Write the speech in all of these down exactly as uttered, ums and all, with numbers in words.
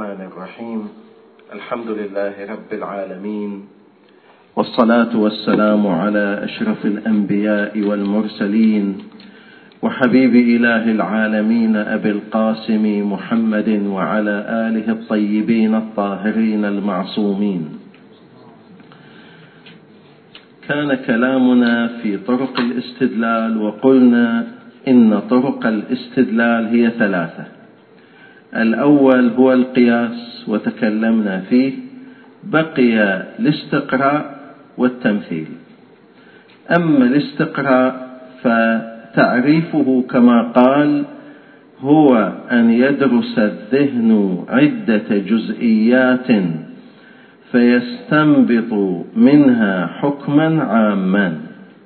الرحمن الرحيم. الحمد لله رب العالمين، والصلاة والسلام على أشرف الأنبياء والمرسلين وحبيب إله العالمين أبي القاسم محمد وعلى آله الطيبين الطاهرين المعصومين. كان كلامنا في طرق الاستدلال، وقلنا إن طرق الاستدلال هي ثلاثة. الأول هو القياس وتكلمنا فيه، بقي الاستقراء والتمثيل. أما الاستقراء فتعريفه كما قال هو أن يدرس الذهن عدة جزئيات فيستنبط منها حكما عاما،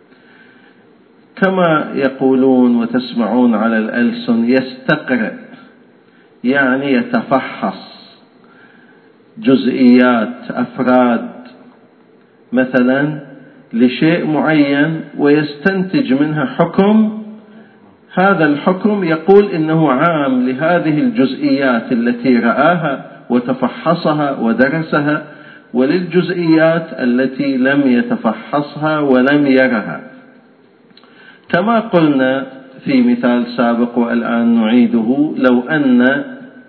كما يقولون وتسمعون على الألسن يستقرئ، يعني يتفحص جزئيات أفراد مثلا لشيء معين ويستنتج منها حكم. هذا الحكم يقول إنه عام لهذه الجزئيات التي رآها وتفحصها ودرسها، وللجزئيات التي لم يتفحصها ولم يرها. كما قلنا في مثال سابق والآن نعيده، لو أن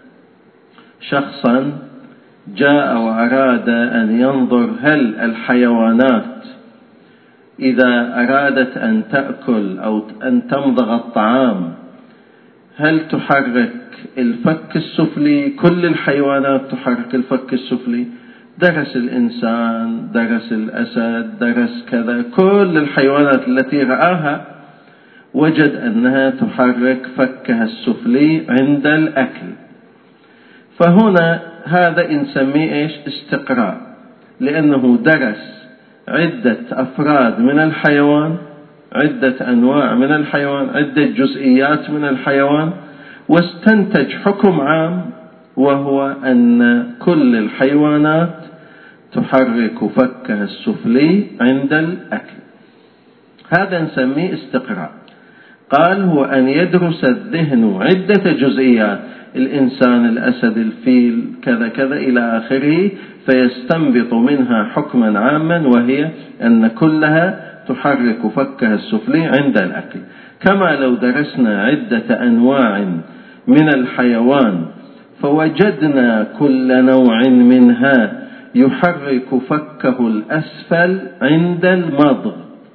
شخصا جاء وأراد أن ينظر هل الحيوانات إذا أرادت أن تأكل أو أن تمضغ الطعام هل تحرك الفك السفلي؟ كل الحيوانات تحرك الفك السفلي. درس الإنسان، درس الأسد، درس كذا، كل الحيوانات التي رآها وجد أنها تحرك فكها السفلي عند الأكل. فهنا هذا نسميه إيش؟ استقراء، لأنه درس عدة أفراد من الحيوان، عدة أنواع من الحيوان، عدة جزئيات من الحيوان، واستنتج حكم عام، وهو أن كل الحيوانات تحرك فكها السفلي عند الأكل. هذا نسميه استقراء. قال هو أن يدرس الذهن عدة جزئيات، الإنسان، الأسد، الفيل، كذا كذا إلى آخره، فيستنبط منها حكما عاما، وهي أن كلها تحرك فكها السفلي عند الأكل. كما لو درسنا عدة أنواع من الحيوان فوجدنا كل نوع منها يحرك فكه الأسفل عند المضغ،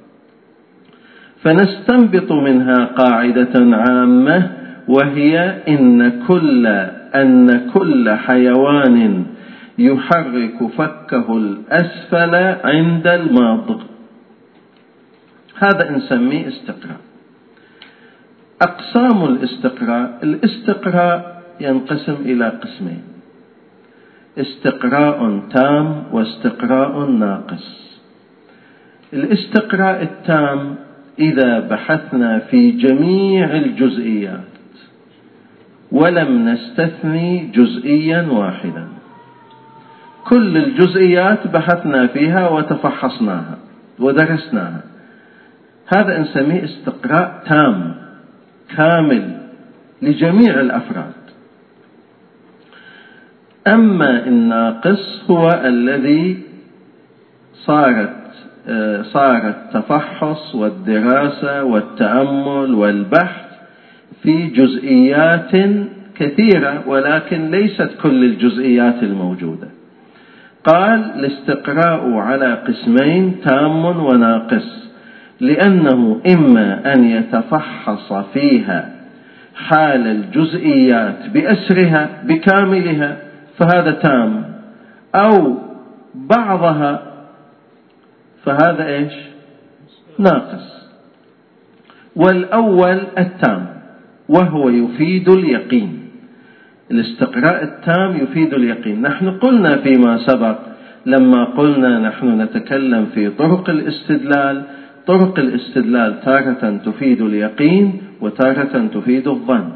فنستنبط منها قاعدة عامة، وهي إن كل أن كل حيوان يحرك فكه الأسفل عند المضغ. هذا نسميه استقراء. أقسام الاستقراء: الاستقراء ينقسم إلى قسمين: استقراء تام واستقراء ناقص. الاستقراء التام إذا بحثنا في جميع الجزئيات ولم نستثني جزئيا واحدا، كل الجزئيات بحثنا فيها وتفحصناها ودرسناها، هذا نسميه استقراء تام كامل لجميع الأفراد. أما الناقص هو الذي صارت صار التفحص والدراسة والتأمل والبحث في جزئيات كثيرة، ولكن ليست كل الجزئيات الموجودة. قال الاستقراء على قسمين: تام وناقص، لأنه إما أن يتفحص فيها حال الجزئيات بأسرها بكاملها فهذا تام، أو بعضها فهذا إيش؟ ناقص. والأول التام، وهو يفيد اليقين. الاستقراء التام يفيد اليقين. نحن قلنا فيما سبق لما قلنا نحن نتكلم في طرق الاستدلال، طرق الاستدلال تارة تفيد اليقين وتارة تفيد الظن.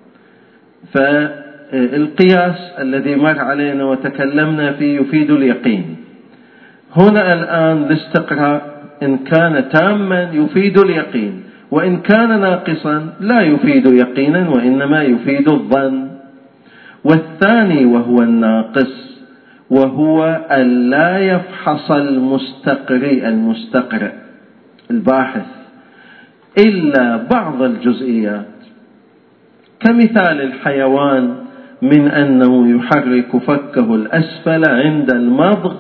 فالقياس الذي مر علينا وتكلمنا فيه يفيد اليقين. هنا الآن الاستقراء إن كان تاما يفيد اليقين، وإن كان ناقصا لا يفيد يقينا وإنما يفيد الظن. والثاني وهو الناقص، وهو أن لا يفحص المستقرئ المستقرئ الباحث إلا بعض الجزئيات، كمثال الحيوان من أنه يحرك فكه الأسفل عند المضغ،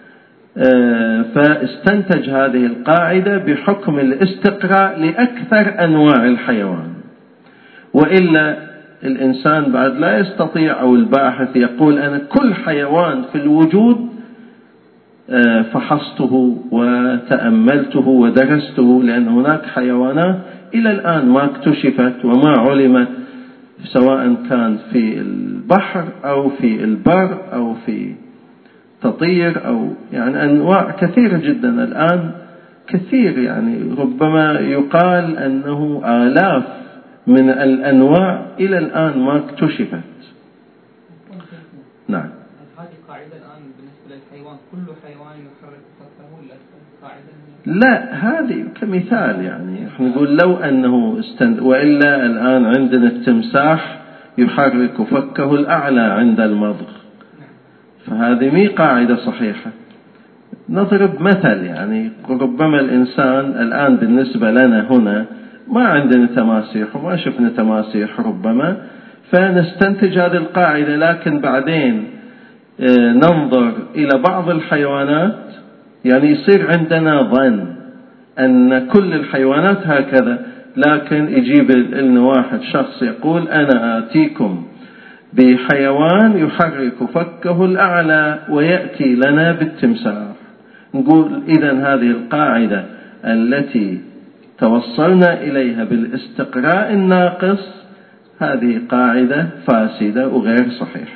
فاستنتج هذه القاعدة بحكم الاستقراء لأكثر أنواع الحيوان. وإلا الإنسان بعد لا يستطيع، أو الباحث يقول أنا كل حيوان في الوجود فحصته وتأملته ودرسته، لأن هناك حيوانات إلى الآن ما اكتشفت وما علمت، سواء كان في البحر أو في البر أو في تطير، أو يعني أنواع كثيرة جدا الآن، كثير يعني ربما يقال أنه آلاف من الأنواع إلى الآن ما اكتشفت. نعم. هذه قاعدة الآن بالنسبة للحيوان، كل حيوان يحرك فكه الأسفل قاعدة؟ لا، هذه كمثال يعني احنا نقول لو أنه استند، وإلا الآن عندنا التمساح يحرك فكه الأعلى عند المضغ، فهذه مي قاعدة صحيحة. نضرب مثل يعني، ربما الإنسان الآن بالنسبة لنا هنا ما عندنا تماسيح وما شفنا تماسيح ربما، فنستنتج هذه القاعدة، لكن بعدين ننظر إلى بعض الحيوانات، يعني يصير عندنا ظن أن كل الحيوانات هكذا، لكن يجيب لنا واحد شخص يقول أنا آتيكم بحيوان يحرك فكه الأعلى ويأتي لنا بالتمساح، نقول إذن هذه القاعدة التي توصلنا إليها بالاستقراء الناقص هذه قاعدة فاسدة وغير صحيحة.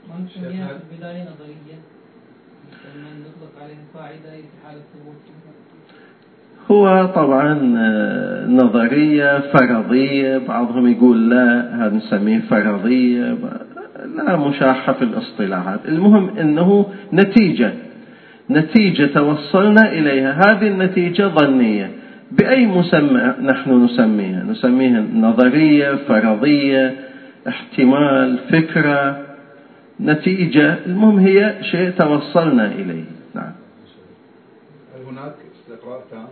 هو طبعا نظرية فرضية، بعضهم يقول لا هذا نسميه فرضية، لا مشاحة في الاصطلاحات. المهم أنه نتيجة نتيجة توصلنا إليها، هذه النتيجة ظنية، بأي مسمى نحن نسميها؟ نسميها نظرية، فرضية، احتمال، فكرة، نتيجة، المهم هي شيء توصلنا إليه. نعم. هناك استقراء تام؟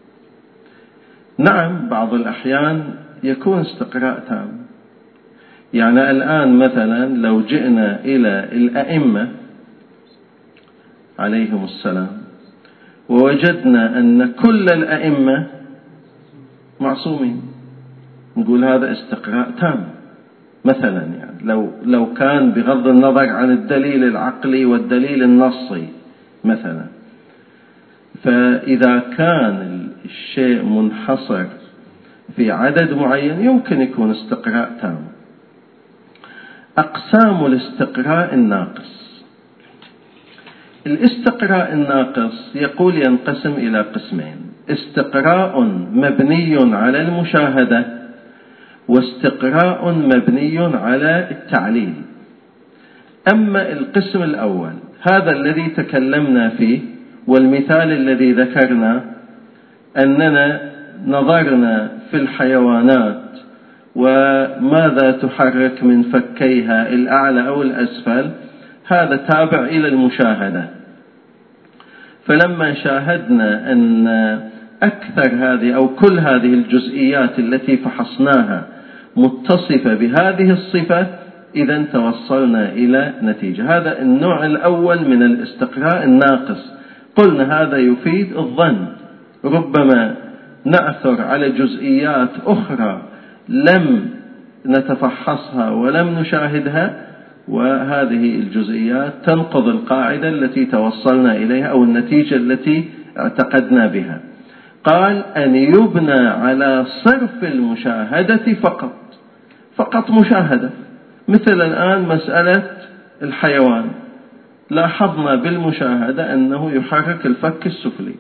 نعم، بعض الأحيان يكون استقراء تام. يعني الآن مثلا لو جئنا إلى الأئمة عليهم السلام ووجدنا أن كل الأئمة معصومين، نقول هذا استقراء تام مثلا. يعني لو لو كان بغض النظر عن الدليل العقلي والدليل النصي مثلا، فإذا كان الشيء منحصر في عدد معين يمكن يكون استقراء تام. أقسام الاستقراء الناقص. الاستقراء الناقص يقول ينقسم إلى قسمين: استقراء مبني على المشاهدة، واستقراء مبني على التعليل. أما القسم الأول هذا الذي تكلمنا فيه، والمثال الذي ذكرنا أننا نظرنا في الحيوانات وماذا تحرك من فكيها الأعلى أو الأسفل، هذا تابع إلى المشاهدة. فلما شاهدنا أن أكثر هذه أو كل هذه الجزئيات التي فحصناها متصفة بهذه الصفة، إذن توصلنا إلى نتيجة. هذا النوع الأول من الاستقراء الناقص. قلنا هذا يفيد الظن، ربما نعثر على جزئيات أخرى لم نتفحصها ولم نشاهدها، وهذه الجزئيات تنقض القاعدة التي توصلنا إليها أو النتيجة التي اعتقدنا بها. قال أن يبنى على صرف المشاهدة فقط، فقط مشاهدة. مثل الآن مسألة الحيوان، لاحظنا بالمشاهدة أنه يحرك الفك السفلي،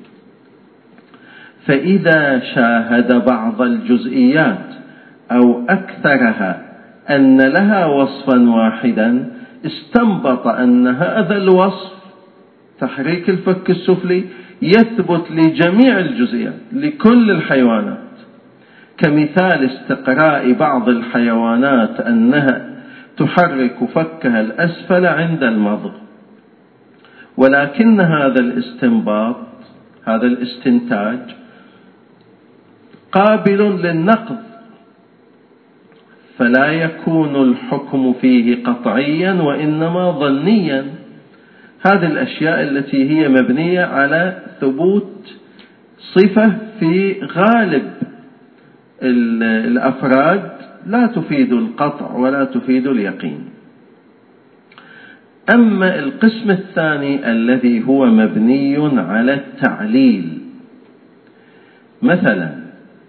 فإذا شاهد بعض الجزئيات أو أكثرها أن لها وصفا واحدا، استنبط أن هذا الوصف تحريك الفك السفلي يثبت لجميع الجزئيات لكل الحيوانات. كمثال استقراء بعض الحيوانات أنها تحرك فكها الأسفل عند المضغ، ولكن هذا الاستنباط، هذا الاستنتاج قابل للنقض، فلا يكون الحكم فيه قطعيا وإنما ظنيا. هذه الأشياء التي هي مبنية على ثبوت صفة في غالب الأفراد لا تفيد القطع ولا تفيد اليقين. أما القسم الثاني الذي هو مبني على التعليل، مثلا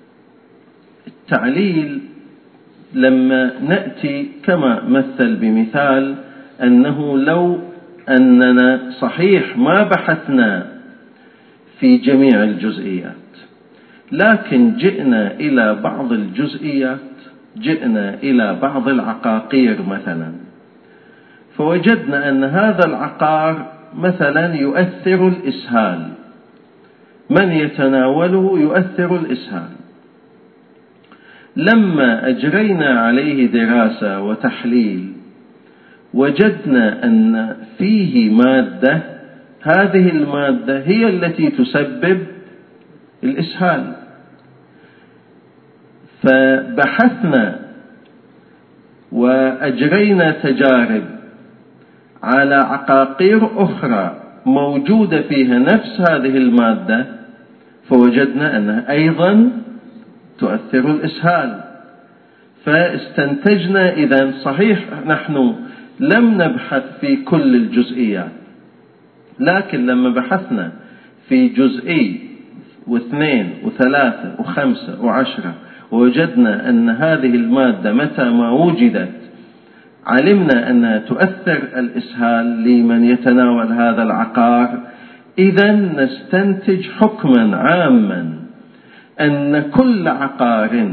التعليل لما نأتي كما مثل بمثال أنه لو أننا صحيح ما بحثنا في جميع الجزئيات، لكن جئنا إلى بعض الجزئيات، جئنا إلى بعض العقاقير مثلا، فوجدنا أن هذا العقار مثلا يؤثر الإسهال، من يتناوله يؤثر الإسهال. لما أجرينا عليه دراسة وتحليل وجدنا أن فيه مادة، هذه المادة هي التي تسبب الإسهال، فبحثنا وأجرينا تجارب على عقاقير أخرى موجودة فيها نفس هذه المادة، فوجدنا أنها أيضا تؤثر الإسهال. فاستنتجنا إذن صحيح نحن لم نبحث في كل الجزئيات، لكن لما بحثنا في جزئي واثنين وثلاثة وخمسة وعشرة ووجدنا أن هذه المادة متى ما وجدت علمنا أنها تؤثر الإسهال لمن يتناول هذا العقار، إذن نستنتج حكما عاما أن كل عقار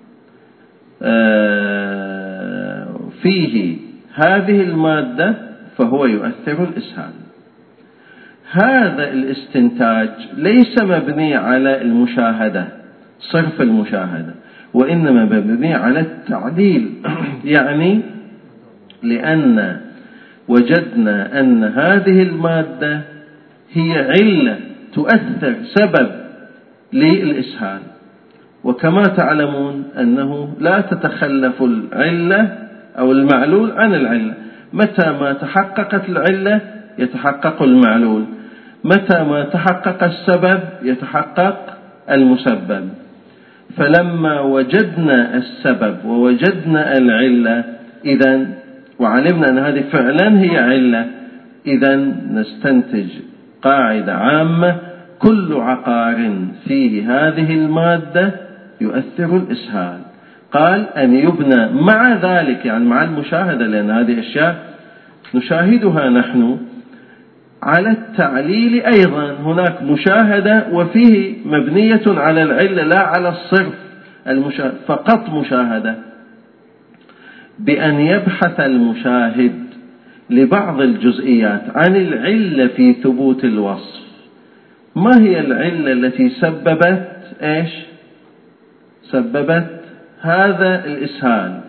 فيه هذه المادة فهو يؤثر الإسهال. هذا الاستنتاج ليس مبني على المشاهدة، صرف المشاهدة، وإنما مبني على التعديل. يعني لأن وجدنا أن هذه المادة هي علة تؤثر، سبب للإسهال، وكما تعلمون أنه لا تتخلف العلة أو المعلول عن العلة، متى ما تحققت العلة يتحقق المعلول، متى ما تحقق السبب يتحقق المسبب. فلما وجدنا السبب ووجدنا العلة إذن وعلمنا أن هذه فعلا هي علة، إذن نستنتج قاعدة عامة: كل عقار فيه هذه المادة يؤثر الإسهال. قال أن يبنى مع ذلك، يعني مع المشاهدة، لأن هذه أشياء نشاهدها نحن، على التعليل أيضا هناك مشاهدة وفيه مبنية على العلة لا على الصرف المشاهد، فقط مشاهدة، بأن يبحث المشاهد لبعض الجزئيات عن العلة في ثبوت الوصف. ما هي العلة التي سببت إيش؟ سببت هذا الإسهال،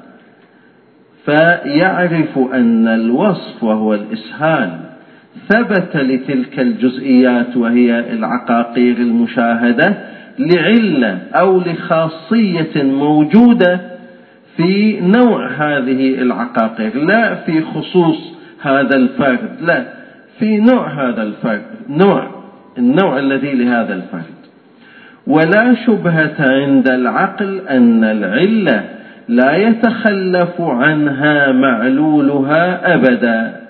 فيعرف أن الوصف وهو الإسهال ثبت لتلك الجزئيات وهي العقاقير المشاهدة لعلة أو لخاصية موجودة في نوع هذه العقاقير، لا في خصوص هذا الفرد، لا في نوع هذا الفرد، نوع النوع الذي لهذا الفرد. ولا شبهة عند العقل أن العلة لا يتخلف عنها معلولها أبدا،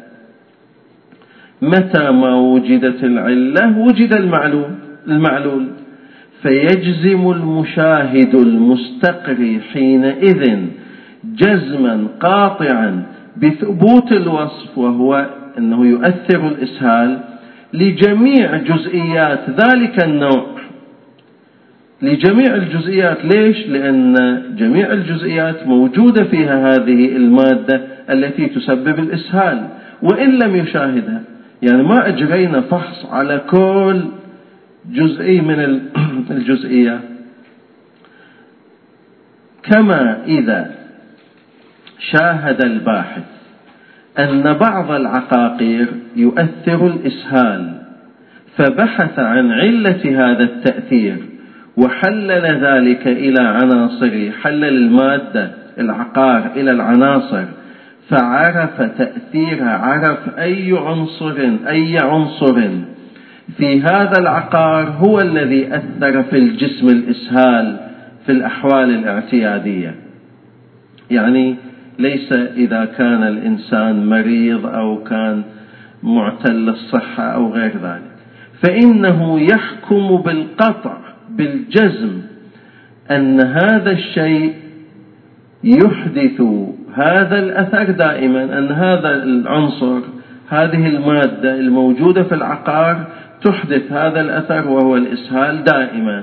متى ما وجدت العلة وجد المعلول المعلول فيجزم المشاهد المستقري حينئذ جزما قاطعا بثبوت الوصف، وهو أنه يؤثر الإسهال لجميع جزئيات ذلك النوع، لجميع الجزئيات. ليش؟ لأن جميع الجزئيات موجودة فيها هذه المادة التي تسبب الإسهال وإن لم يشاهدها. يعني ما أجرينا فحص على كل جزئي من الجزئيات. كما إذا شاهد الباحث أن بعض العقاقير يؤثر الإسهال، فبحث عن علة هذا التأثير وحلل ذلك إلى عناصره، حلل المادة العقار إلى العناصر، فعرف تأثيرها، عرف أي عنصر أي عنصر في هذا العقار هو الذي أثر في الجسم الإسهال في الأحوال الاعتيادية. يعني ليس إذا كان الإنسان مريض أو كان معتل الصحة أو غير ذلك، فإنه يحكم بالقطع بالجزم أن هذا الشيء يحدث هذا الأثر دائما، أن هذا العنصر هذه المادة الموجودة في العقار تحدث هذا الأثر وهو الإسهال دائما.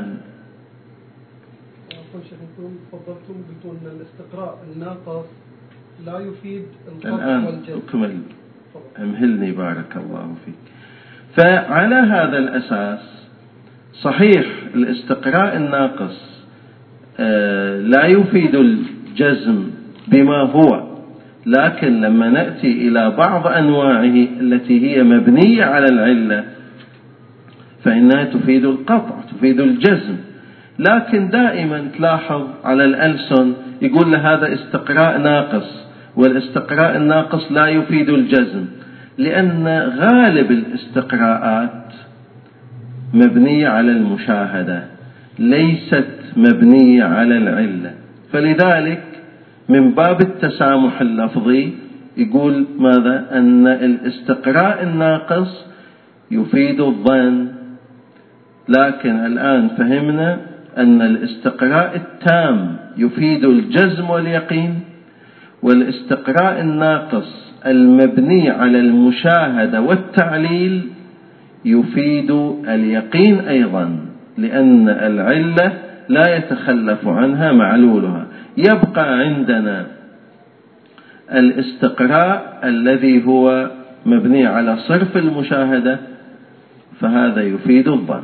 شيخكم تفضلتم قلتوا أن الاستقراء الناقص لا يفيد القطع الآن والجزم. أكمل، أمهلني بارك الله فيك. فعلى هذا الأساس صحيح الاستقراء الناقص لا يفيد الجزم بما هو، لكن لما نأتي إلى بعض أنواعه التي هي مبنية على العلة فإنها تفيد القطع، تفيد الجزم. لكن دائما تلاحظ على الألسن يقول لهذا استقراء ناقص، والاستقراء الناقص لا يفيد الجزم، لأن غالب الاستقراءات مبنية على المشاهدة ليست مبنية على العلة. فلذلك من باب التسامح اللفظي يقول ماذا؟ أن الاستقراء الناقص يفيد الظن، لكن الآن فهمنا أن الاستقراء التام يفيد الجزم واليقين، والاستقراء الناقص المبني على المشاهدة والتعليل يفيد اليقين أيضا، لأن العلة لا يتخلف عنها معلولها. يبقى عندنا الاستقراء الذي هو مبني على صرف المشاهدة، فهذا يفيد الظن.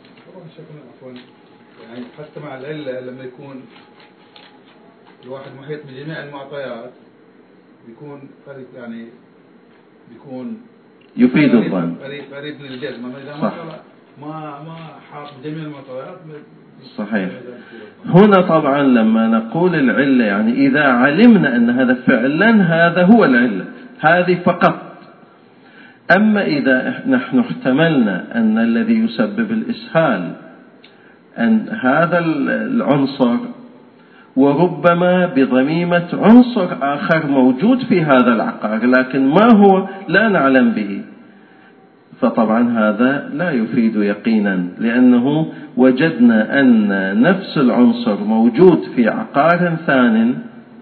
يعني حتى مع العلة لما يكون الواحد محيط بجميع المعطيات بيكون قريب، يعني بيكون يفيد الظن قريب قريب من الجزم. أما إذا صح. ما ما حاط بجميع المعطيات صحيح. هنا طبعا لما نقول العلة يعني إذا علمنا أن هذا فعلا هذا هو العلة هذه فقط. أما إذا نحن احتملنا أن الذي يسبب الإسهال أن هذا العنصر وربما بضميمة عنصر آخر موجود في هذا العقار لكن ما هو لا نعلم به، فطبعا هذا لا يفيد يقينا، لأنه وجدنا أن نفس العنصر موجود في عقار ثان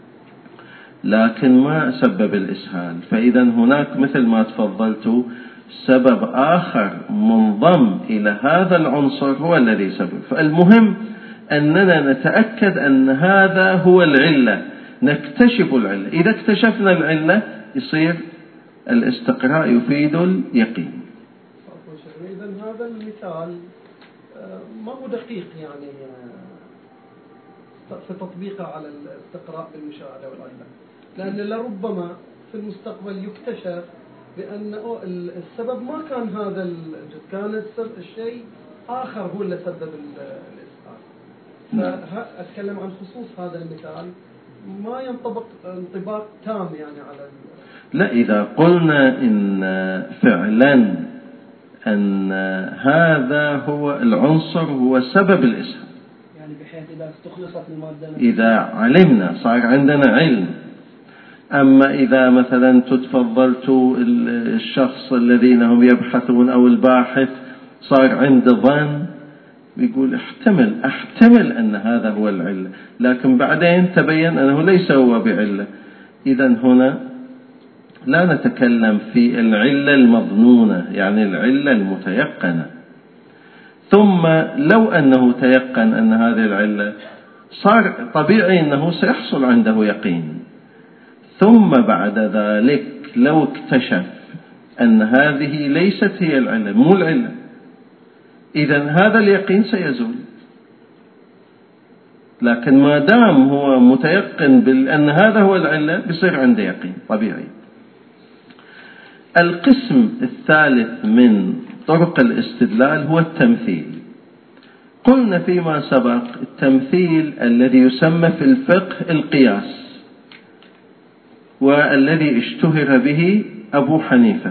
لكن ما سبب الإسهال. فإذا هناك مثل ما تفضلت سبب آخر منضم إلى هذا العنصر هو الذي سبب. فالمهم أننا نتأكد أن هذا هو العلة، نكتشف العلة. إذا اكتشفنا العلة يصير الاستقراء يفيد اليقين. إذا هذا المثال ما هو دقيق يعني في تطبيقه على الاستقراء بالمشاهدة والعلة، لأن لربما في المستقبل يكتشف بأن السبب ما كان هذا الجزء، كان الشيء آخر هو اللي سبب الإسهال. فأتكلم عن خصوص هذا المثال ما ينطبق انطباق تام يعني على لا. إذا قلنا إن فعلا أن هذا هو العنصر هو سبب الإسهال، يعني بحيث إذا استخلصت المادة إذا علمنا صار عندنا علم. أما إذا مثلا تتفضلت الشخص الذين هم يبحثون أو الباحث صار عنده ظن يقول احتمل احتمل أن هذا هو العلة، لكن بعدين تبين أنه ليس هو بعلة. إذن هنا لا نتكلم في العلة المظنونة يعني العلة المتيقنة. ثم لو أنه تيقن أن هذه العلة صار طبيعي أنه سيحصل عنده يقين. ثم بعد ذلك لو اكتشف أن هذه ليست هي العلة مو العلة، إذن هذا اليقين سيزول. لكن ما دام هو متيقن بأن هذا هو العلة بيصير عنده يقين طبيعي. القسم الثالث من طرق الاستدلال هو التمثيل. قلنا فيما سبق التمثيل الذي يسمى في الفقه القياس، والذي اشتهر به أبو حنيفة.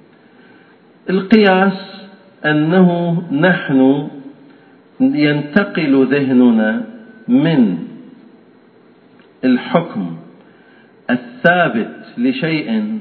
القياس أنه نحن ينتقل ذهننا من الحكم الثابت لشيء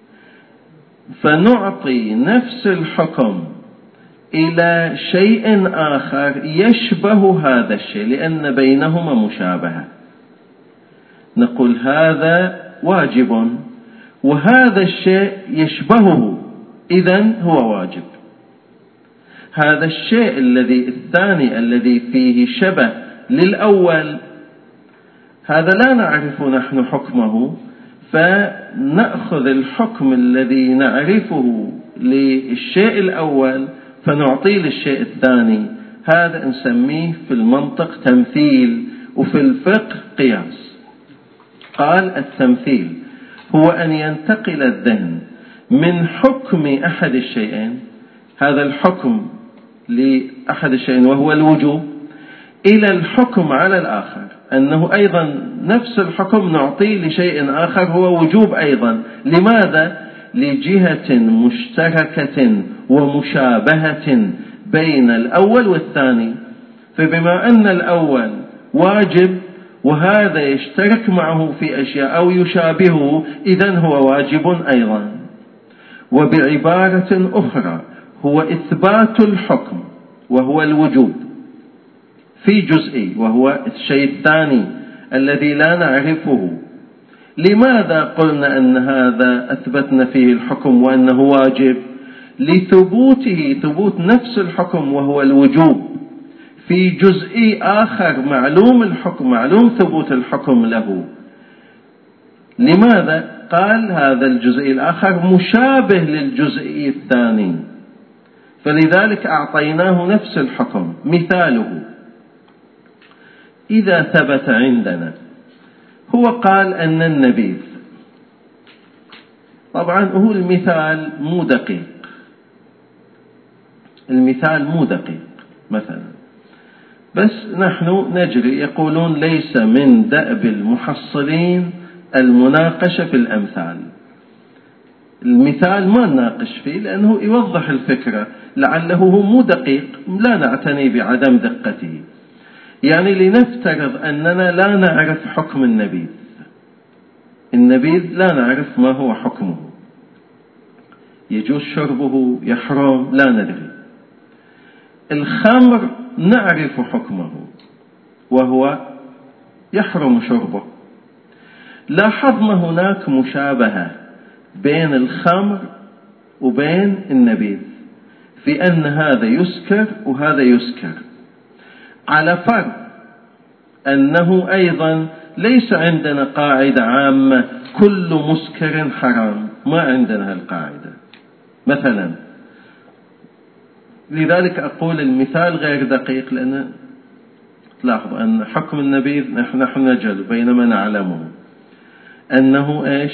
فنعطي نفس الحكم إلى شيء آخر يشبه هذا الشيء لأن بينهما مشابهة. نقول هذا واجب وهذا الشيء يشبهه، إذن هو واجب. هذا الشيء الذي الثاني الذي فيه شبه للأول هذا لا نعرف نحن حكمه، فنأخذ الحكم الذي نعرفه للشيء الأول فنعطيه للشيء الثاني. هذا نسميه في المنطق تمثيل، وفي الفقه قياس. قال التمثيل هو أن ينتقل الذهن من حكم أحد الشيئين، هذا الحكم لأحد الشيئين وهو الوجوب، إلى الحكم على الآخر، أنه أيضا نفس الحكم نعطيه لشيء آخر هو وجوب أيضا. لماذا؟ لجهة مشتركة ومشابهة بين الأول والثاني. فبما أن الأول واجب وهذا يشترك معه في أشياء أو يشابهه، إذن هو واجب أيضا. وبعبارة أخرى هو إثبات الحكم وهو الوجوب في جزئي وهو الشيء الثاني الذي لا نعرفه. لماذا قلنا أن هذا أثبتنا فيه الحكم وأنه واجب؟ لثبوته، ثبوت نفس الحكم وهو الوجوب في جزئي آخر معلوم الحكم، معلوم ثبوت الحكم له. لماذا؟ قال هذا الجزئي الآخر مشابه للجزئي الثاني، فلذلك أعطيناه نفس الحكم. مثاله إذا ثبت عندنا، هو قال أن النبيذ، طبعا هو المثال مو دقيق، المثال مو دقيق مثلا، بس نحن نجري. يقولون ليس من دأب المحصلين المناقشة في الأمثال. المثال ما نناقش فيه لأنه يوضح الفكرة، لعله هو مو دقيق، لا نعتني بعدم دقته. يعني لنفترض أننا لا نعرف حكم النبيذ، النبيذ لا نعرف ما هو حكمه، يجوز شربه، يحرم، لا ندري. الخمر نعرف حكمه وهو يحرم شربه. لاحظنا هناك مشابهة بين الخمر وبين النبيذ في أن هذا يسكر وهذا يسكر، على فرض أنه أيضا ليس عندنا قاعدة عامة كل مسكر حرام، ما عندنا هالقاعدة مثلا. لذلك أقول المثال غير دقيق، لأن تلاحظ أن حكم النبيذ نحن نجهل بينما نعلمه أنه إيش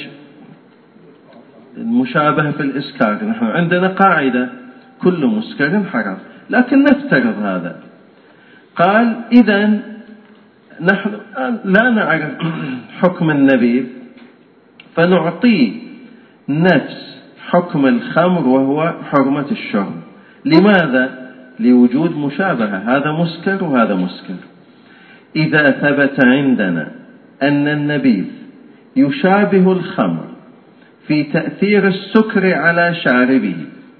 المشابهة في الإسكار. نحن عندنا قاعدة كل مسكر حرام، لكن نفترض هذا. قال إذن نحن لا نعرف حكم النبيذ فنعطيه نفس حكم الخمر وهو حرمة الشرب. لماذا؟ لوجود مشابهة، هذا مسكر وهذا مسكر. إذا ثبت عندنا أن النبيذ يشابه الخمر في تأثير السكر على شاربه،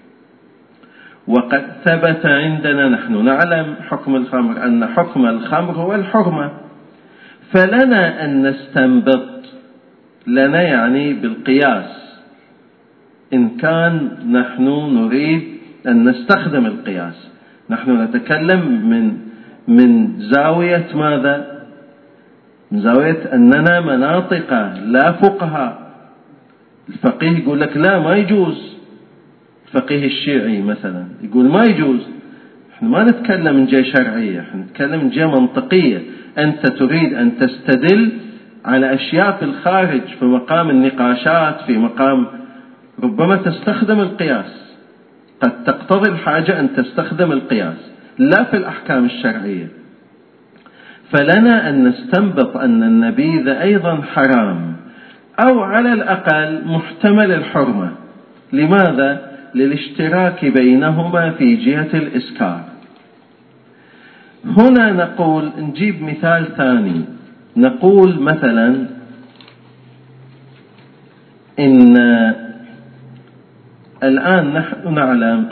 وقد ثبت عندنا، نحن نعلم حكم الخمر أن حكم الخمر هو الحرمة، فلنا أن نستنبط، لنا يعني بالقياس، إن كان نحن نريد أن نستخدم القياس. نحن نتكلم من من زاوية ماذا؟ من زاوية أننا مناطق لا فقهاء. الفقيه يقول لك لا ما يجوز، الفقيه الشيعي مثلا يقول ما يجوز. احنا ما نتكلم من جهة شرعية، احنا نتكلم من جهة منطقية. أنت تريد أن تستدل على أشياء في الخارج في مقام النقاشات، في مقام ربما تستخدم القياس، قد تقتضي الحاجة أن تستخدم القياس لا في الأحكام الشرعية. فلنا أن نستنبط أن النبيذ أيضا حرام أو على الأقل محتمل الحرمة. لماذا؟ للاشتراك بينهما في جهة الإسكار. هنا نقول، نجيب مثال ثاني، نقول مثلا إن الآن نحن نعلم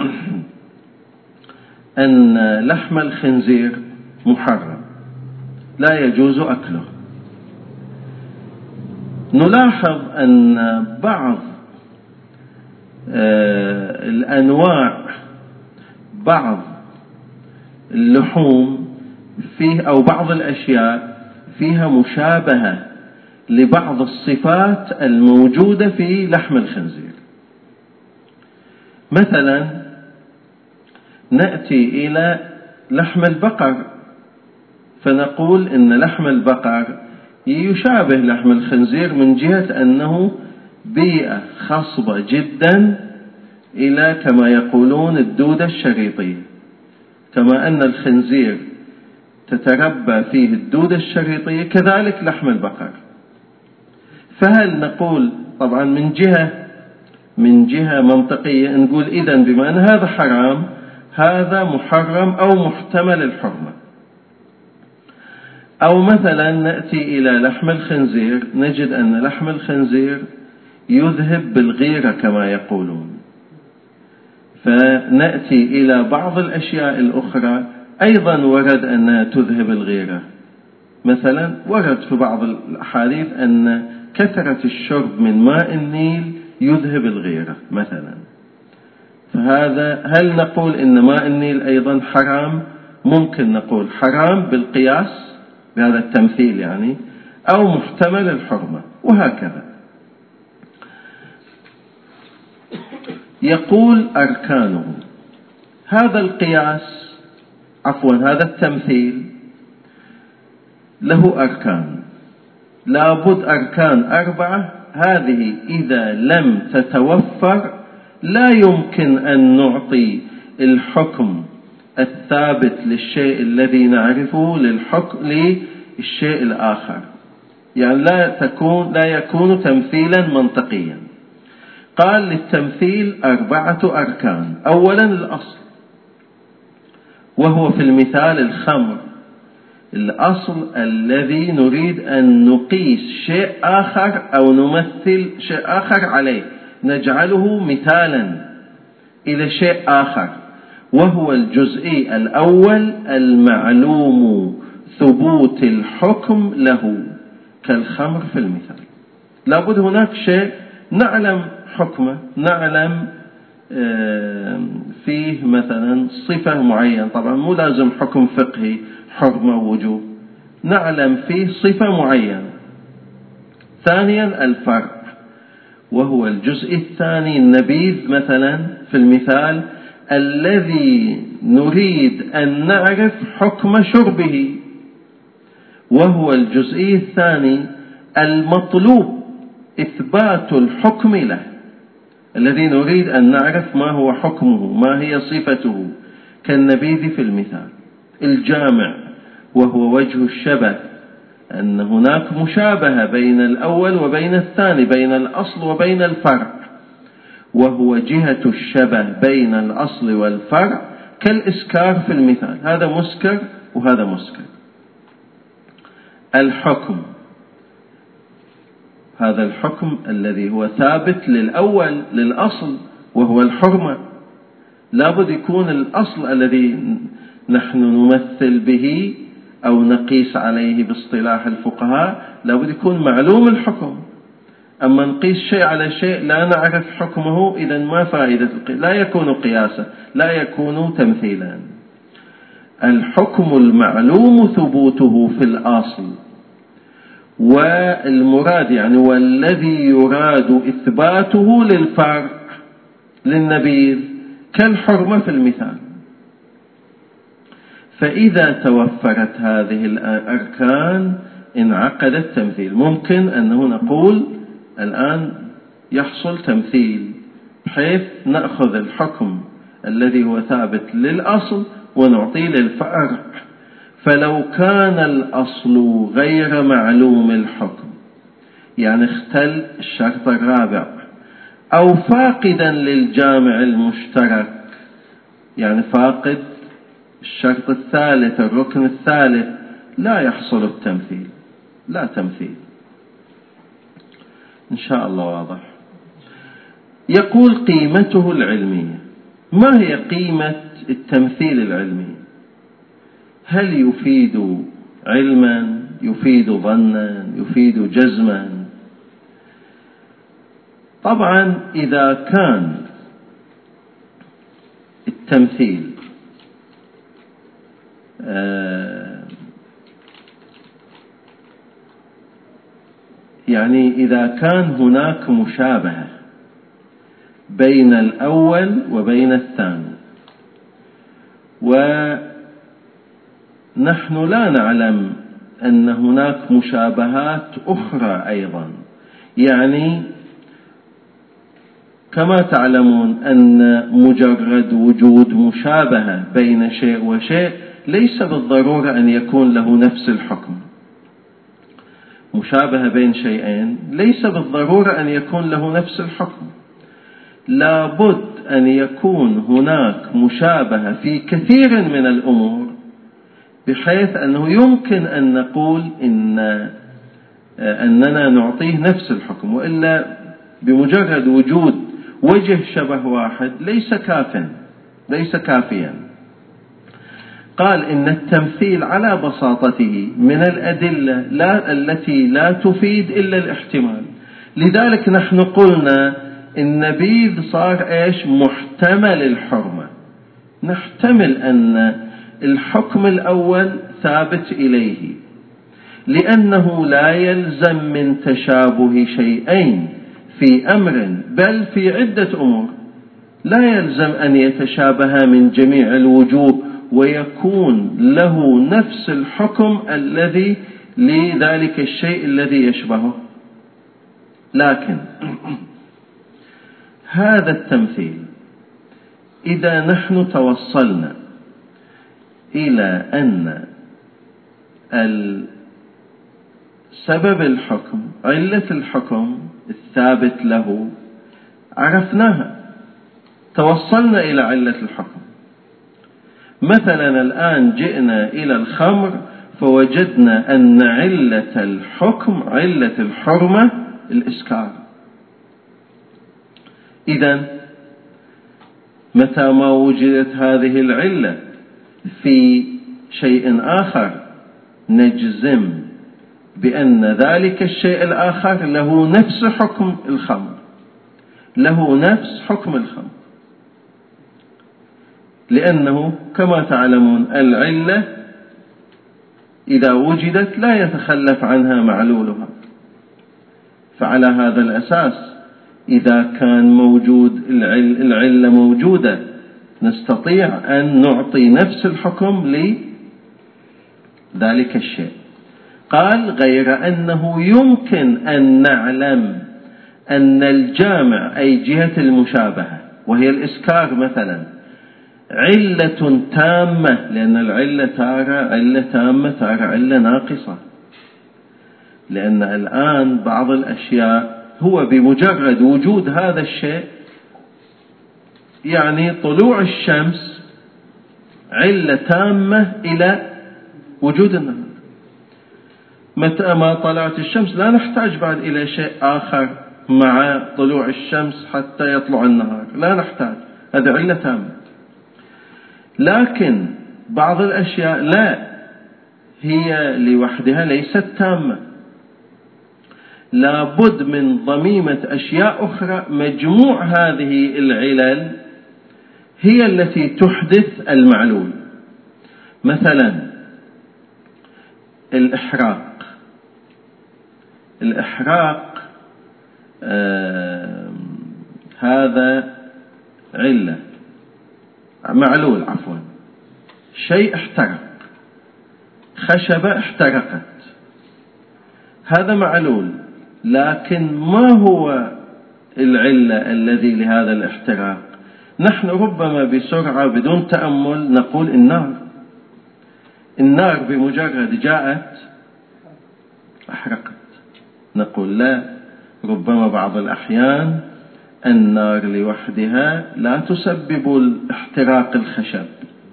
أن لحم الخنزير محرم لا يجوز أكله. نلاحظ أن بعض الأنواع، بعض اللحوم فيه أو بعض الأشياء فيها مشابهة لبعض الصفات الموجودة في لحم الخنزير. مثلا نأتي إلى لحم البقر فنقول إن لحم البقر يشابه لحم الخنزير من جهة أنه بيئة خصبة جدا إلى كما يقولون الدودة الشريطية، كما أن الخنزير تتربى فيه الدودة الشريطية كذلك لحم البقر. فهل نقول طبعا من جهة من جهة منطقية نقول إذن بما أن هذا حرام هذا محرم أو محتمل الحرمة. أو مثلا نأتي إلى لحم الخنزير نجد أن لحم الخنزير يذهب بالغيرة كما يقولون، فنأتي إلى بعض الأشياء الأخرى أيضا ورد أنها تذهب الغيرة. مثلا ورد في بعض الأحاديث أن كثرة الشرب من ماء النيل يذهب الغيرة مثلا. فهذا هل نقول إن ماء النيل أيضا حرام؟ ممكن نقول حرام بالقياس بهذا التمثيل يعني، أو محتمل الحرمة، وهكذا. يقول أركانه هذا القياس، عفوا هذا التمثيل له أركان، لابد أركان أربعة، هذه إذا لم تتوفر لا يمكن أن نعطي الحكم الثابت للشيء الذي نعرفه للحكم للشيء الآخر، يعني لا تكون لا يكون تمثيلا منطقيا. قال للتمثيل أربعة أركان. أولا الأصل، وهو في المثال الخمر، الأصل الذي نريد أن نقيس شيء آخر أو نمثل شيء آخر عليه، نجعله مثالا إلى شيء آخر، وهو الجزئي الأول المعلوم ثبوت الحكم له كالخمر في المثال. لابد هناك شيء نعلم حكمه، نعلم فيه مثلا صفة معينة، طبعا مو لازم حكم فقهي حرمة ووجوب، نعلم فيه صفة معينة. ثانيا الفرق، وهو الجزء الثاني النبيذ مثلا في المثال الذي نريد أن نعرف حكم شربه، وهو الجزء الثاني المطلوب إثبات الحكم له، الذي نريد أن نعرف ما هو حكمه، ما هي صفته، كالنبيذ في المثال. الجامع، وهو وجه الشبه، أن هناك مشابهة بين الأول وبين الثاني، بين الأصل وبين الفرع، وهو جهة الشبه بين الأصل والفرع كالإسكار في المثال، هذا مسكر وهذا مسكر. الحكم، هذا الحكم الذي هو ثابت للأول للأصل وهو الحرمة، لابد يكون الأصل الذي نحن نمثل به أو نقيس عليه باصطلاح الفقهاء لابد يكون معلوم الحكم. أما نقيس شيء على شيء لا نعرف حكمه، إذن ما فائدة، لا يكون قياسا، لا يكون تمثيلا. الحكم المعلوم ثبوته في الأصل، والمراد يعني والذي يراد إثباته للفرع للنبيذ كالحرمة في المثال. فإذا توفرت هذه الأركان انعقد التمثيل. ممكن أنه نقول الآن يحصل تمثيل بحيث نأخذ الحكم الذي هو ثابت للأصل ونعطيه للفرع. فلو كان الأصل غير معلوم الحكم، يعني اختل الشرط الرابع، أو فاقدا للجامع المشترك، يعني فاقد الشرط الثالث الركن الثالث، لا يحصل التمثيل، لا تمثيل. إن شاء الله واضح. يقول قيمته العلمية. ما هي قيمة التمثيل العلمي؟ هل يفيد علما، يفيد ظنا، يفيد جزما؟ طبعا إذا كان التمثيل يعني إذا كان هناك مشابهة بين الأول وبين الثاني، ونحن لا نعلم أن هناك مشابهات أخرى أيضا، يعني كما تعلمون أن مجرد وجود مشابهة بين شيء وشيء ليس بالضرورة أن يكون له نفس الحكم. مشابهة بين شيئين ليس بالضرورة أن يكون له نفس الحكم. لابد أن يكون هناك مشابهة في كثير من الأمور بحيث أنه يمكن أن نقول إن أننا نعطيه نفس الحكم، وإلا بمجرد وجود وجه شبه واحد ليس كافيا ليس كافيا. قال إن التمثيل على بساطته من الأدلة لا التي لا تفيد إلا الاحتمال. لذلك نحن قلنا النبيذ صار إيش؟ محتمل الحرمة. نحتمل أن الحكم الأول ثابت إليه، لأنه لا يلزم من تشابه شيئين في أمر بل في عدة أمور، لا يلزم أن يتشابها من جميع الوجوه ويكون له نفس الحكم الذي لذلك الشيء الذي يشبهه. لكن هذا التمثيل إذا نحن توصلنا إلى أن سبب الحكم، علة الحكم الثابت له عرفناها، توصلنا إلى علة الحكم. مثلا الآن جئنا إلى الخمر فوجدنا أن علة الحكم، علة الحرمة الإسكار. إذن متى ما وجدت هذه العلة في شيء آخر نجزم بأن ذلك الشيء الآخر له نفس حكم الخمر، له نفس حكم الخمر، لأنه كما تعلمون العلة إذا وجدت لا يتخلف عنها معلولها. فعلى هذا الأساس إذا كان موجود العلة موجودة نستطيع أن نعطي نفس الحكم لذلك الشيء. قال غير أنه يمكن أن نعلم أن الجامع أي جهة المشابهة وهي الإسكار مثلا علة تامة، لأن العلة تارة علة تامة تارة علة ناقصة، لأن الآن بعض الأشياء هو بمجرد وجود هذا الشيء، يعني طلوع الشمس علة تامة إلى وجود النهار. متى ما طلعت الشمس لا نحتاج بعد إلى شيء آخر مع طلوع الشمس حتى يطلع النهار، لا نحتاج، هذا علة تامة. لكن بعض الأشياء لا، هي لوحدها ليست تامة، لابد من ضميمة أشياء أخرى، مجموع هذه العلل هي التي تحدث المعلول. مثلا الإحراق، الإحراق آه هذا علة معلول عفوا شيء احترق، خشبة احترقت، هذا معلول، لكن ما هو العلة الذي لهذا الاحتراق؟ نحن ربما بسرعة بدون تأمل نقول النار، النار بمجرد جاءت أحرقت. نقول لا، ربما بعض الأحيان النار لوحدها لا تسبب احتراق الخشب،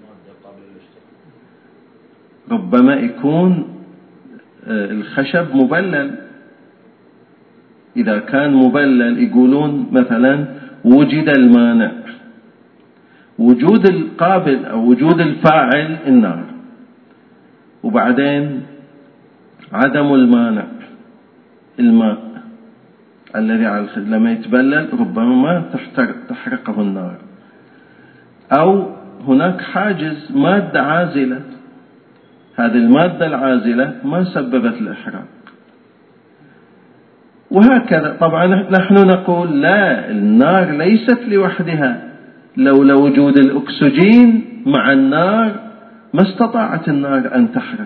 ربما يكون الخشب مبلل. إذا كان مبلل يقولون مثلا وجد المانع، وجود القابل أو وجود الفاعل النار، وبعدين عدم المانع الماء الذي على الخشب لما يتبلل ربما ما تحرقه النار، أو هناك حاجز مادة عازلة، هذه المادة العازلة ما سببت الإحراق، وهكذا. طبعا نحن نقول لا، النار ليست لوحدها، لولا وجود الأكسجين مع النار ما استطاعت النار أن تحرق،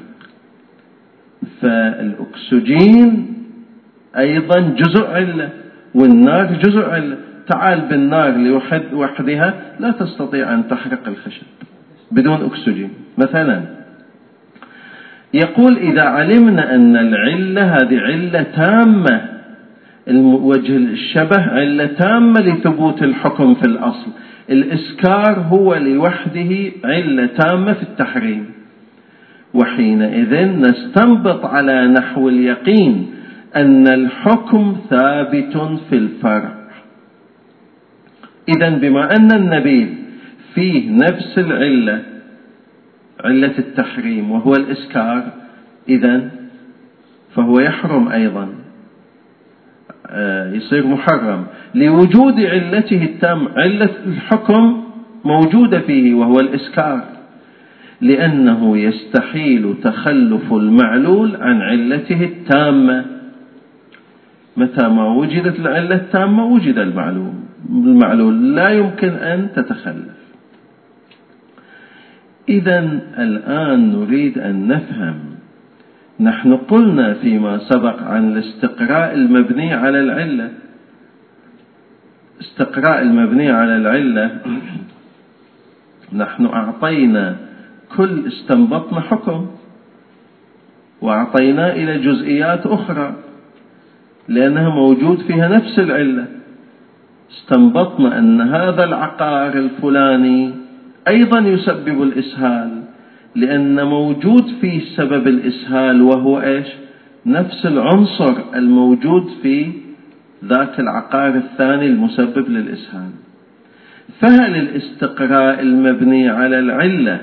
فالأكسجين أيضا جزء علة والنار جزء علة. تعال بالنار لوحدها لا تستطيع أن تحرق الخشب بدون أكسجين مثلا. يقول إذا علمنا أن العلة هذه علة تامة، وجه الشبه علة تامة لثبوت الحكم في الأصل، الإسكار هو لوحده علة تامة في التحريم، وحينئذ نستنبط على نحو اليقين أن الحكم ثابت في الفرع. إذن بما أن النبيذ فيه نفس العلة، علة التحريم وهو الإسكار، إذن فهو يحرم أيضا، يصير محرم لوجود علته التام. علة الحكم موجودة فيه وهو الإسكار، لأنه يستحيل تخلف المعلول عن علته التامة. متى ما وجدت العلة التامة وجد المعلول، المعلول لا يمكن أن تتخلف. إذن الآن نريد أن نفهم، نحن قلنا فيما سبق عن الاستقراء المبني على العلة، استقراء المبني على العلة نحن أعطينا كل استنبطنا حكم وأعطينا إلى جزئيات أخرى لأنها موجود فيها نفس العلة. استنبطنا أن هذا العقار الفلاني أيضا يسبب الإسهال، لأن موجود فيه سبب الإسهال وهو إيش؟ نفس العنصر الموجود في ذاك العقار الثاني المسبب للإسهال. فهل الاستقراء المبني على العلة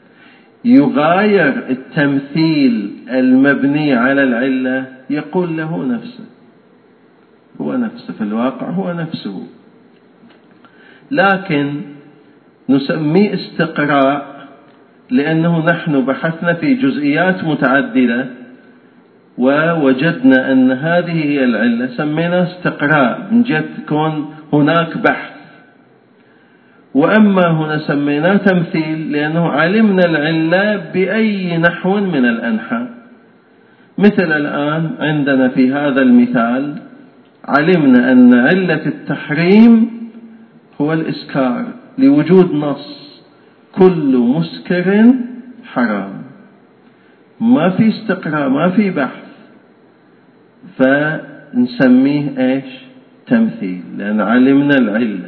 يغاير التمثيل المبني على العلة؟ يقول له نفسه، هو نفسه في الواقع، هو نفسه، لكن نسميه استقراء لأنه نحن بحثنا في جزئيات متعددة ووجدنا أن هذه هي العلة، سمينا استقراء من جهة كون هناك بحث. وأما هنا سميناه تمثيل لأنه علمنا العلة بأي نحو من الأنحاء. مثل الآن عندنا في هذا المثال علمنا أن علة التحريم هو الإسكار لوجود نص كل مسكر حرام، ما في استقراء، ما في بحث، فنسميه إيش؟ تمثيل، لأن علمنا العلة.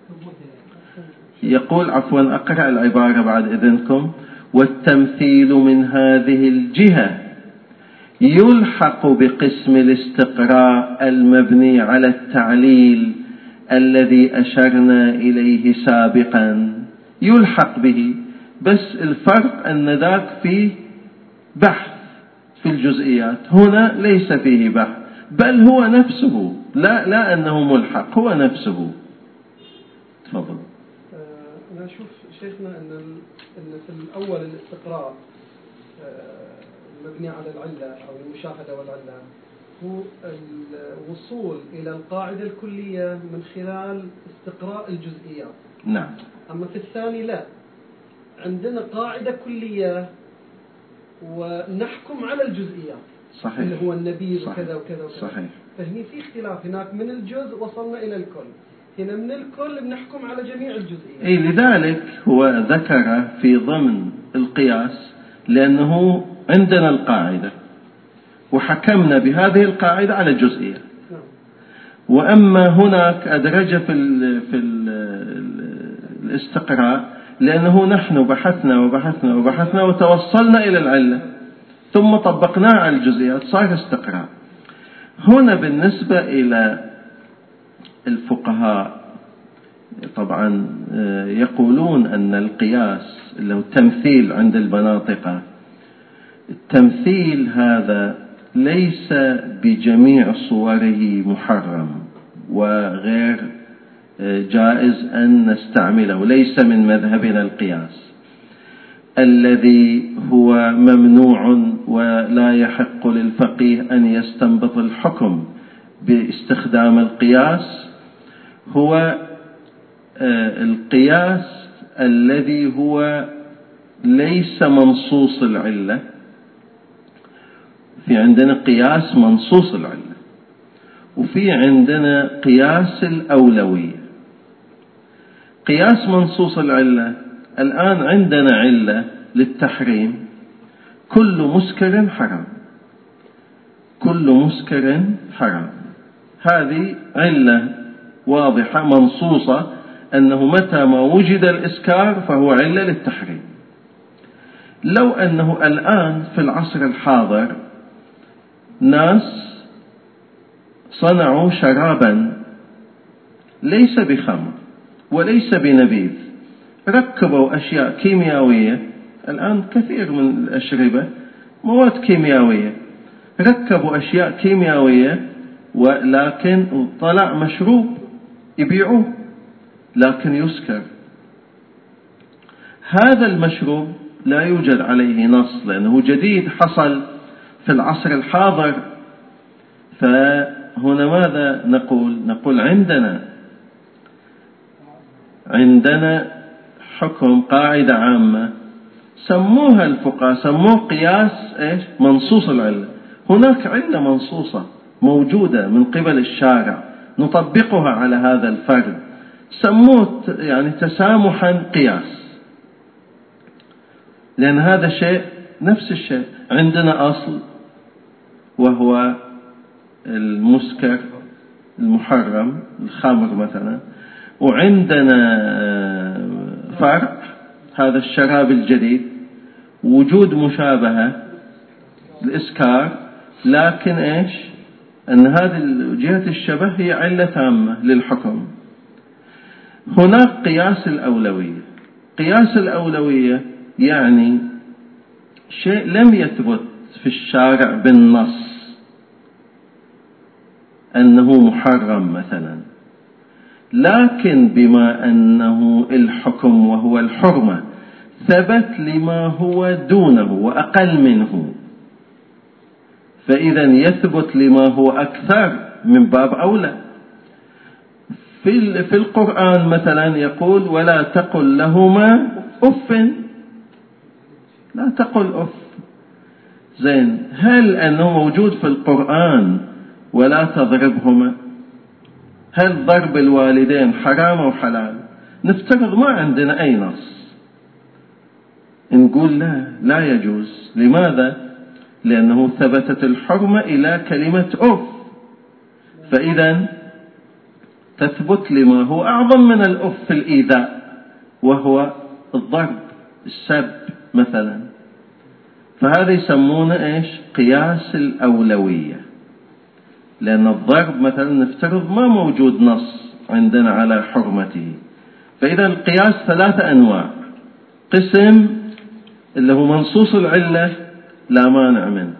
يقول عفوا أقرأ العبارة بعد إذنكم: والتمثيل من هذه الجهة يلحق بقسم الاستقراء المبني على التعليل الذي أشرنا إليه سابقا، يلحق به، بس الفرق أن ذاك فيه بحث في الجزئيات، هنا ليس فيه بحث، بل هو نفسه، لا لا أنه ملحق، هو نفسه. تفضل. أنا أشوف شيخنا أن أن في الأول الاستقراء المبني على العلة أو المشاهدة والعلة هو الوصول إلى القاعدة الكلية من خلال استقراء الجزئيات. نعم. أما في الثاني لا، عندنا قاعدة كلية ونحكم على الجزئيات. صحيح. اللي هو النبيذ صحيح. وكذا وكذا وكذا. صحيح. فهني في اختلاف، هناك من الجزء وصلنا إلى الكل، هنا من الكل بنحكم على جميع الجزئيات. أي لذلك هو ذكر في ضمن القياس لأنه عندنا القاعدة وحكمنا بهذه القاعدة على الجزئية. نعم. وأما هناك أدرج في ال في ال الاستقراء لأنه نحن بحثنا وبحثنا وبحثنا وتوصلنا إلى العلة ثم طبقناها على الجزئيات صار استقراء. هنا بالنسبة إلى الفقهاء طبعا يقولون أن القياس اللي هو التمثيل عند المناطق، التمثيل هذا ليس بجميع صوره محرم وغير جائز أن نستعمله، ليس من مذهبنا القياس. الذي هو ممنوع ولا يحق للفقيه أن يستنبط الحكم باستخدام القياس هو القياس الذي هو ليس منصوص العلة. في عندنا قياس منصوص العلة وفي عندنا قياس الأولوية. قياس منصوص العلة الآن عندنا علة للتحريم، كل مسكر حرام، كل مسكر حرام، هذه علة واضحة منصوصة أنه متى ما وجد الإسكار فهو علة للتحريم. لو أنه الآن في العصر الحاضر ناس صنعوا شرابا ليس بخمر وليس بنبيذ، ركبوا أشياء كيميائية، الآن كثير من الأشربة مواد كيميائية، ركبوا أشياء كيميائية ولكن طلع مشروب يبيعوه لكن يسكر. هذا المشروب لا يوجد عليه نص لأنه جديد حصل في العصر الحاضر. فهنا ماذا نقول؟ نقول عندنا عندنا حكم قاعدة عامة سموها الفقهاء سموه قياس إيش؟ منصوص العلة. هناك علة منصوصة موجودة من قبل الشارع نطبقها على هذا الفرد، سموه يعني تسامحا قياس، لأن هذا شيء نفس الشيء. عندنا أصل وهو المسكر المحرم الخمر مثلا، وعندنا فرع هذا الشراب الجديد، وجود مشابهة الإسكار، لكن إيش؟ أن هذه جهة الشبه هي علة تامة للحكم. هناك قياس الأولوية. قياس الأولوية يعني شيء لم يثبت في الشارع بالنص أنه محرم مثلا، لكن بما أنه الحكم وهو الحرمة ثبت لما هو دونه وأقل منه، فإذا يثبت لما هو أكثر من باب أولى. في في القرآن مثلا يقول ولا تقل لهما أف، لا تقل أف. زين، هل أنه موجود في القرآن ولا تضربهما؟ هل ضرب الوالدين حرام أو حلال؟ نفترض ما عندنا أي نص، نقول لا لا يجوز. لماذا؟ لأنه ثبتت الحرمة إلى كلمة أف، فإذا تثبت لما هو أعظم من الأف في الإيذاء وهو الضرب السب مثلا. فهذا يسمونه إيش؟ قياس الأولوية، لأن الضرب مثلا نفترض ما موجود نص عندنا على حرمته. فإذا القياس ثلاثة أنواع: قسم اللي هو منصوص العلة لا مانع منه،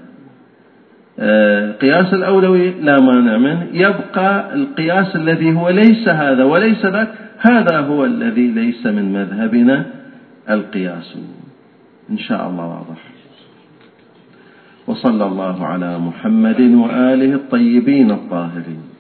قياس الأولوية لا مانع منه، يبقى القياس الذي هو ليس هذا وليس ذاك، هذا هو الذي ليس من مذهبنا القياس. إن شاء الله واضح. وصلى الله على محمد وآله الطيبين الطاهرين.